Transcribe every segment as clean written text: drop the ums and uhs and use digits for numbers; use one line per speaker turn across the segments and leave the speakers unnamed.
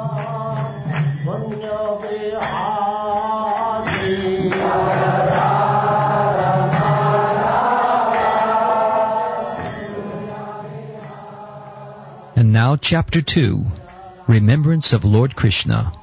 And now, Chapter 2, Remembrance of Lord Krishna.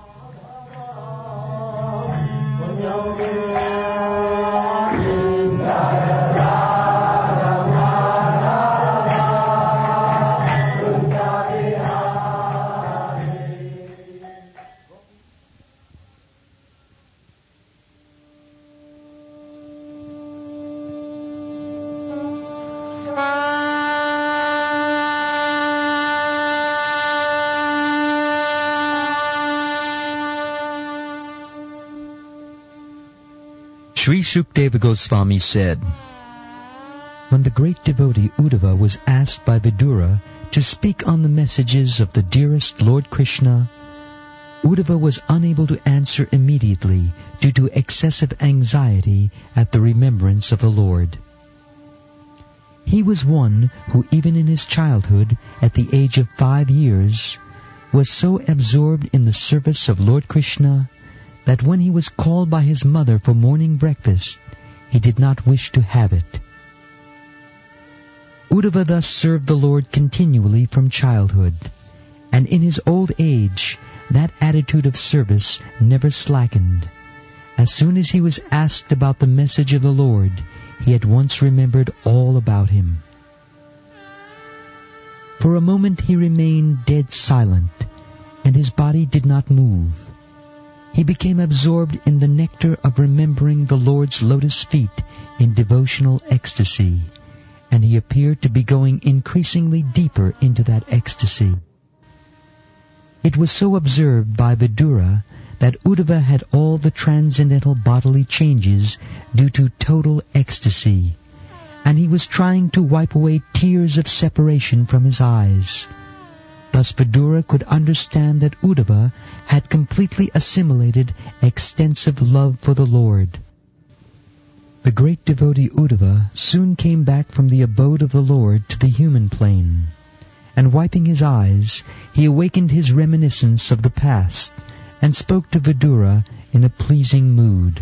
Sri Sukadeva Goswami said, when the great devotee Uddhava was asked by Vidura to speak on the messages of the dearest Lord Krishna, Uddhava was unable to answer immediately due to excessive anxiety at the remembrance of the Lord. He was one who even in his childhood, at the age of 5 years, was so absorbed in the service of Lord Krishna that when he was called by his mother for morning breakfast, he did not wish to have it. Uddhava thus served the Lord continually from childhood, and in his old age that attitude of service never slackened. As soon as he was asked about the message of the Lord, he at once remembered all about him. For a moment he remained dead silent, and his body did not move. He became absorbed in the nectar of remembering the Lord's lotus feet in devotional ecstasy, and he appeared to be going increasingly deeper into that ecstasy. It was so observed by Vidura that Uddhava had all the transcendental bodily changes due to total ecstasy, and he was trying to wipe away tears of separation from his eyes. Thus Vidura could understand that Uddhava had completely assimilated extensive love for the Lord. The great devotee Uddhava soon came back from the abode of the Lord to the human plane, and wiping his eyes, he awakened his reminiscence of the past and spoke to Vidura in a pleasing mood.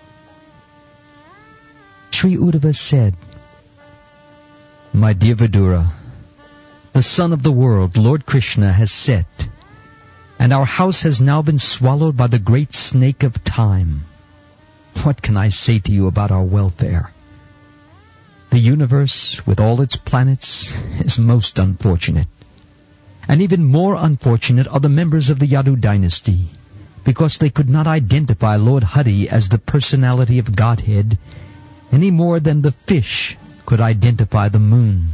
Sri Uddhava said, "My dear Vidura, the sun of the world, Lord Krishna, has set, and our house has now been swallowed by the great snake of time. What can I say to you about our welfare? The universe, with all its planets, is most unfortunate. And even more unfortunate are the members of the Yadu dynasty, because they could not identify Lord Hari as the personality of Godhead any more than the fish could identify the moon.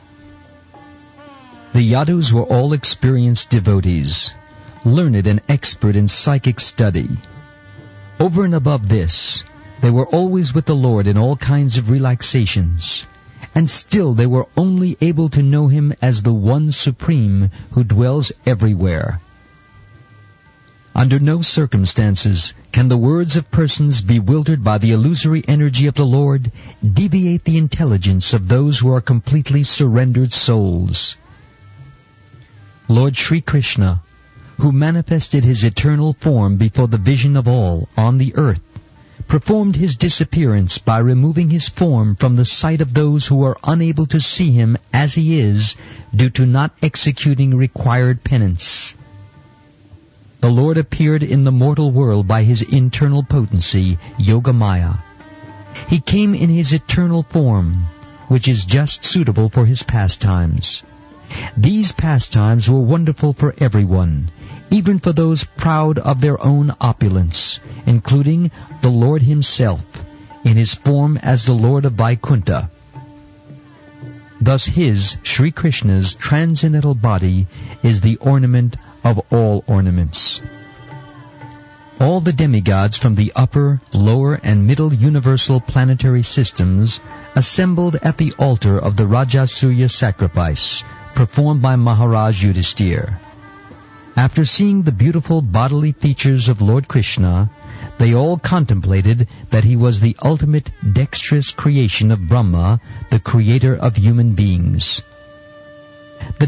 The Yadus were all experienced devotees, learned and expert in psychic study. Over and above this, they were always with the Lord in all kinds of relaxations, and still they were only able to know Him as the One Supreme who dwells everywhere. Under no circumstances can the words of persons bewildered by the illusory energy of the Lord deviate the intelligence of those who are completely surrendered souls. Lord Sri Krishna, who manifested His eternal form before the vision of all on the earth, performed His disappearance by removing His form from the sight of those who are unable to see Him as He is due to not executing required penance. The Lord appeared in the mortal world by His internal potency, Yogamaya. He came in His eternal form, which is just suitable for His pastimes. These pastimes were wonderful for everyone, even for those proud of their own opulence, including the Lord Himself, in His form as the Lord of Vaikuntha. Thus His, Sri Krishna's, transcendental body is the ornament of all ornaments. All the demigods from the upper, lower, and middle universal planetary systems assembled at the altar of the Rajasuya sacrifice, performed by Maharaj Yudhisthira. After seeing the beautiful bodily features of Lord Krishna, they all contemplated that He was the ultimate dexterous creation of Brahma, the creator of human beings. The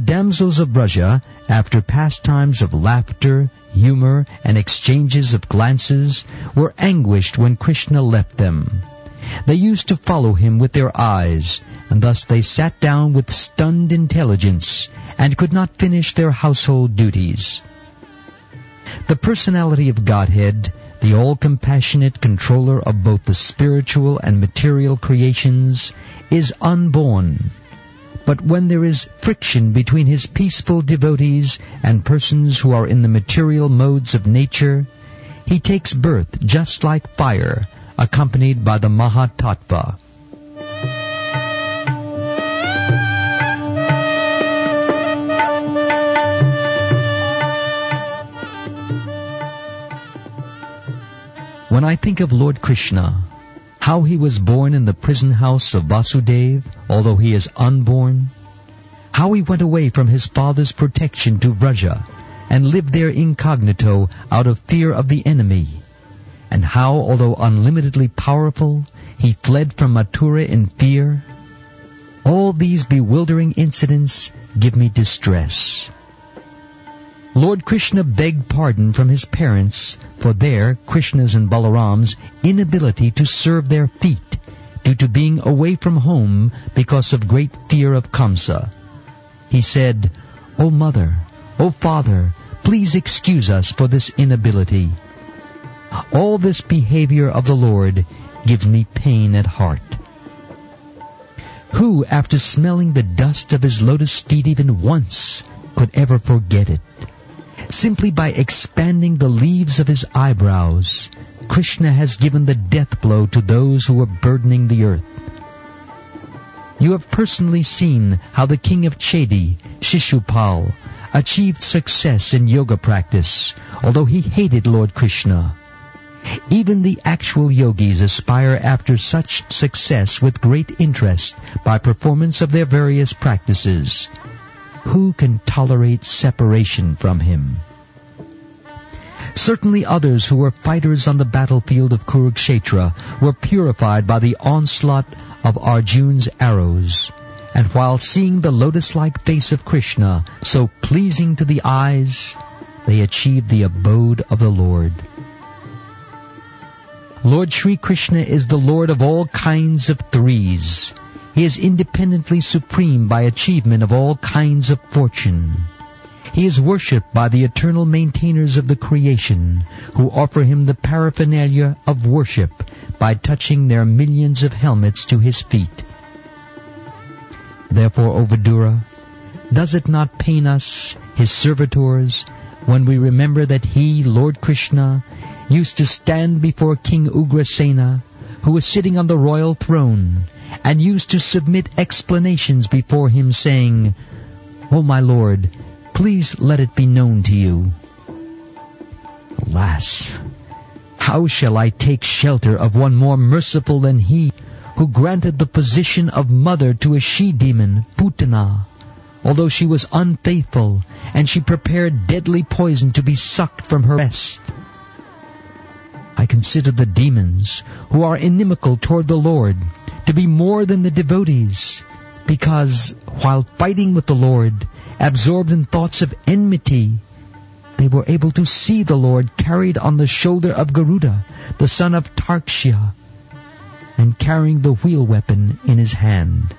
damsels of Vraja, after pastimes of laughter, humor, and exchanges of glances, were anguished when Krishna left them. They used to follow him with their eyes, and thus they sat down with stunned intelligence, and could not finish their household duties. The personality of Godhead, the all-compassionate controller of both the spiritual and material creations, is unborn. But when there is friction between his peaceful devotees and persons who are in the material modes of nature, he takes birth just like fire, accompanied by the Mahatattva. When I think of Lord Krishna, how he was born in the prison house of Vasudeva, although he is unborn, how he went away from his father's protection to Vraja, and lived there incognito out of fear of the enemy, and how, although unlimitedly powerful, he fled from Mathura in fear, all these bewildering incidents give me distress. Lord Krishna begged pardon from his parents for their, Krishna's and Balaram's, inability to serve their feet due to being away from home because of great fear of Kamsa. He said, "O mother, O father, please excuse us for this inability." All this behavior of the Lord gives me pain at heart. Who, after smelling the dust of his lotus feet even once, could ever forget it? Simply by expanding the leaves of his eyebrows, Krishna has given the death blow to those who are burdening the earth. You have personally seen how the king of Chedi, Shishupal, achieved success in yoga practice, although he hated Lord Krishna. Even the actual yogis aspire after such success with great interest by performance of their various practices. Who can tolerate separation from him? Certainly others who were fighters on the battlefield of Kurukshetra were purified by the onslaught of Arjun's arrows, and while seeing the lotus-like face of Krishna so pleasing to the eyes, they achieved the abode of the Lord. Lord Sri Krishna is the Lord of all kinds of threes. He is independently supreme by achievement of all kinds of fortune. He is worshipped by the eternal maintainers of the creation, who offer him the paraphernalia of worship by touching their millions of helmets to his feet. Therefore, O Vidura, does it not pain us, his servitors, when we remember that he, Lord Krishna, used to stand before King Ugrasena, who was sitting on the royal throne, and used to submit explanations before him, saying, "O my Lord, please let it be known to you." Alas, how shall I take shelter of one more merciful than he, who granted the position of mother to a she-demon, Putana, although she was unfaithful, and she prepared deadly poison to be sucked from her breast? I consider the demons, who are inimical toward the Lord, to be more than the devotees, because, while fighting with the Lord, absorbed in thoughts of enmity, they were able to see the Lord carried on the shoulder of Garuda, the son of Tarkshya, and carrying the wheel weapon in his hand.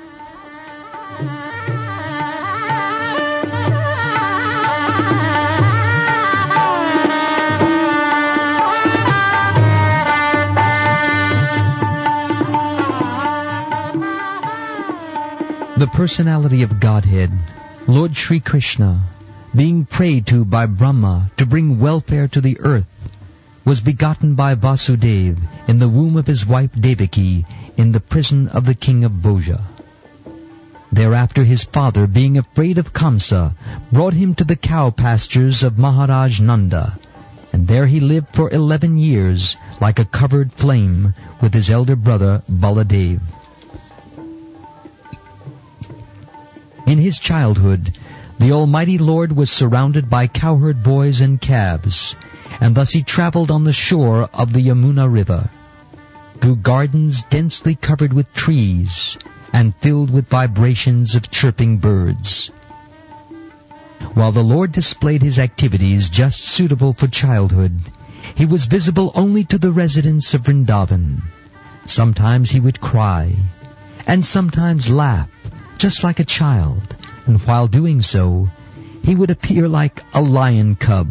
The personality of Godhead, Lord Sri Krishna, being prayed to by Brahma to bring welfare to the earth, was begotten by Vasudeva in the womb of his wife Devaki in the prison of the king of Bhoja. Thereafter his father, being afraid of Kamsa, brought him to the cow pastures of Maharaj Nanda, and there he lived for 11 years like a covered flame with his elder brother Baladev. In his childhood, the Almighty Lord was surrounded by cowherd boys and calves, and thus he traveled on the shore of the Yamuna River, through gardens densely covered with trees and filled with vibrations of chirping birds. While the Lord displayed his activities just suitable for childhood, he was visible only to the residents of Vrindavan. Sometimes he would cry, and sometimes laugh, just like a child, and while doing so, he would appear like a lion cub.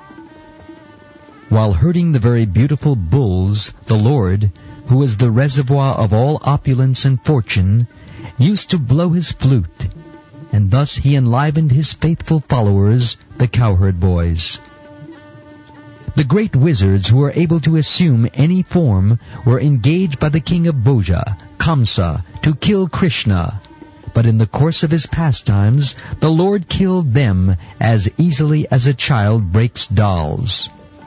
While herding the very beautiful bulls, the Lord, who is the reservoir of all opulence and fortune, used to blow his flute, and thus he enlivened his faithful followers, the cowherd boys. The great wizards who were able to assume any form were engaged by the king of Bhoja, Kamsa, to kill Krishna, but in the course of his pastimes, the Lord killed them as easily as a child breaks dolls.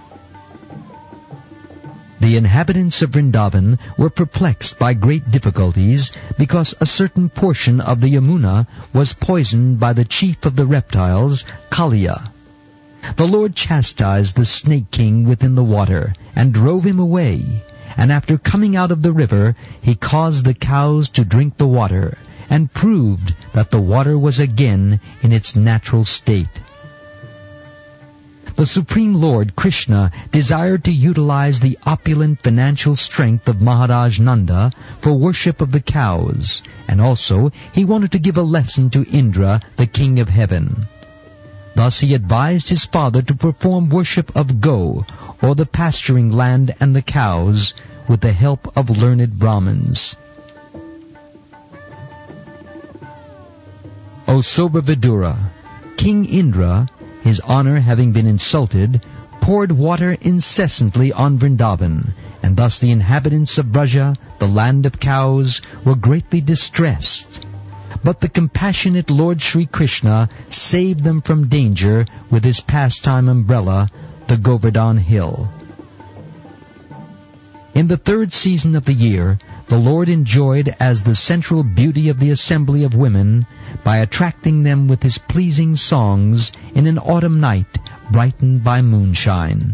The inhabitants of Vrindavan were perplexed by great difficulties because a certain portion of the Yamuna was poisoned by the chief of the reptiles, Kaliya. The Lord chastised the snake king within the water and drove him away, and after coming out of the river, he caused the cows to drink the water and proved that the water was again in its natural state. The Supreme Lord, Krishna, desired to utilize the opulent financial strength of Maharaj Nanda for worship of the cows, and also he wanted to give a lesson to Indra, the king of heaven. Thus he advised his father to perform worship of Go, or the pasturing land and the cows, with the help of learned Brahmins. O sober Vidura, King Indra, his honor having been insulted, poured water incessantly on Vrindavan, and thus the inhabitants of Braja, the land of cows, were greatly distressed. But the compassionate Lord Sri Krishna saved them from danger with his pastime umbrella, the Govardhan Hill. In the third season of the year, the Lord enjoyed as the central beauty of the assembly of women by attracting them with his pleasing songs in an autumn night brightened by moonshine.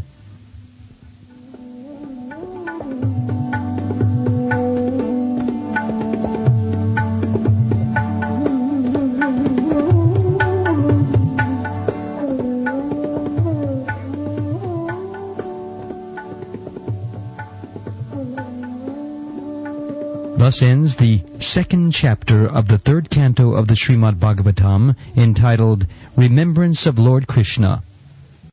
Thus ends the second chapter of the third canto of the Srimad Bhagavatam, entitled Remembrance of Lord Krishna.